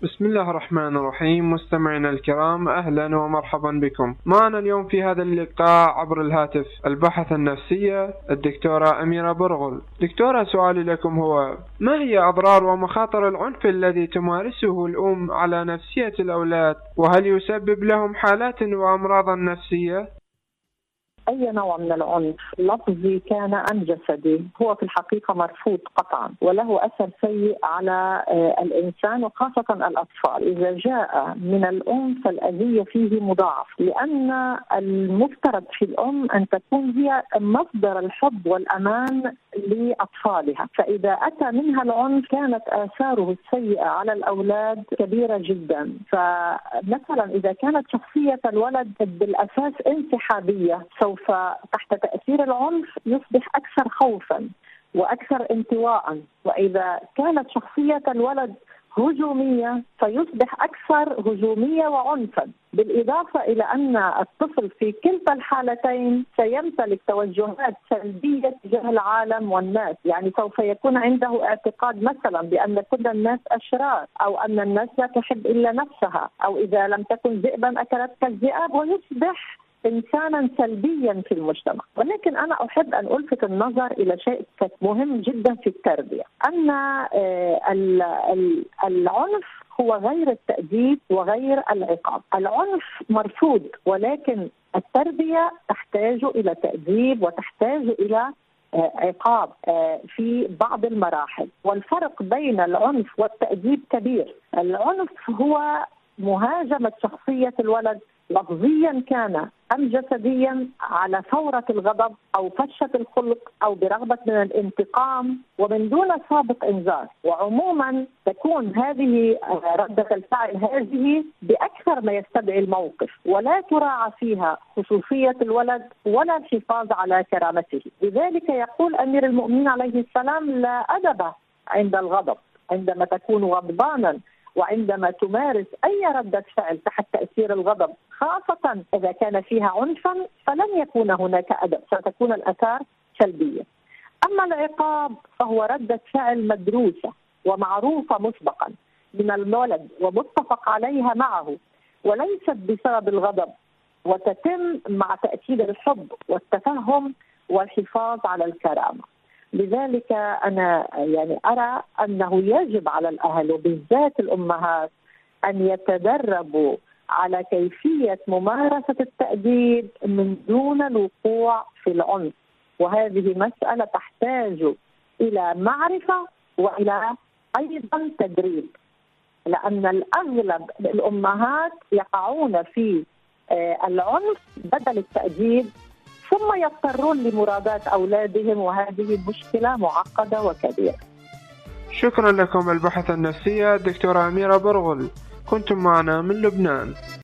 بسم الله الرحمن الرحيم. مستمعينا الكرام، أهلا ومرحبا بكم. معنا اليوم في هذا اللقاء عبر الهاتف الباحثة النفسية الدكتورة أميرة برغل. دكتورة، سؤالي لكم هو: ما هي أضرار ومخاطر العنف الذي تمارسه الأم على نفسية الأولاد، وهل يسبب لهم حالات وأمراضا نفسية؟ أي نوع من العنف، لفظي كان أم جسدي، هو في الحقيقة مرفوض قطعا، وله أثر سيء على الإنسان وخاصة الأطفال. إذا جاء من الأم فالأذية فيه مضاعف، لأن المفترض في الأم أن تكون هي مصدر الحب والأمان لأطفالها، فإذا أتى منها العنف كانت آثاره السيئة على الأولاد كبيرة جدا. فمثلا إذا كانت شخصية الولد بالأساس انسحابية، سوف تحت تأثير العنف يصبح أكثر خوفا وأكثر انطواء، وإذا كانت شخصية الولد هجومية فيصبح أكثر هجومية وعنفا، بالإضافة إلى أن الطفل في كلتا الحالتين سيمتلك توجهات سلبية تجاه العالم والناس. يعني سوف يكون عنده اعتقاد مثلا بأن كل الناس أشرار، أو أن الناس لا تحب إلا نفسها، أو إذا لم تكن ذئبا أكلتك الذئاب، ويصبح إنسانا سلبيا في المجتمع. ولكن أنا أحب أن ألفت النظر إلى شيء مهم جدا في التربية، أن العنف هو غير التأديب وغير العقاب. العنف مرفوض، ولكن التربية تحتاج إلى تأديب وتحتاج إلى عقاب في بعض المراحل. والفرق بين العنف والتأديب كبير. العنف هو مهاجمة شخصية الولد لفظيا كان أم جسديا على ثورة الغضب أو فشة الخلق أو برغبة من الانتقام ومن دون سابق إنذار. وعموما تكون هذه ردة الفعل هذه بأكثر ما يستدعي الموقف، ولا تراعى فيها خصوصية الولد ولا الحفاظ على كرامته. لذلك يقول أمير المؤمنين عليه السلام: لا أدب عند الغضب، عندما تكون غضبانا وعندما تمارس أي ردة فعل تحت تأثير الغضب، خاصة إذا كان فيها عنفا، فلن يكون هناك أدب، ستكون الآثار سلبية. أما العقاب فهو ردة فعل مدروسة ومعروفة مسبقا من الولد ومتفق عليها معه، وليست بسبب الغضب، وتتم مع تأكيد الحب والتفهم والحفاظ على الكرامة. لذلك أنا أرى أنه يجب على الأهل وبالذات الأمهات أن يتدربوا على كيفية ممارسة التأديب من دون الوقوع في العنف، وهذه مسألة تحتاج إلى معرفة وإلى أيضا تدريب، لأن الأغلب الأمهات يقعون في العنف بدل التأديب، ثم يضطرون لمرادات أولادهم، وهذه مشكلة معقدة وكبيرة. شكرا لكم الباحثة النفسية الدكتورة أميرة برغل، كنتم معنا من لبنان.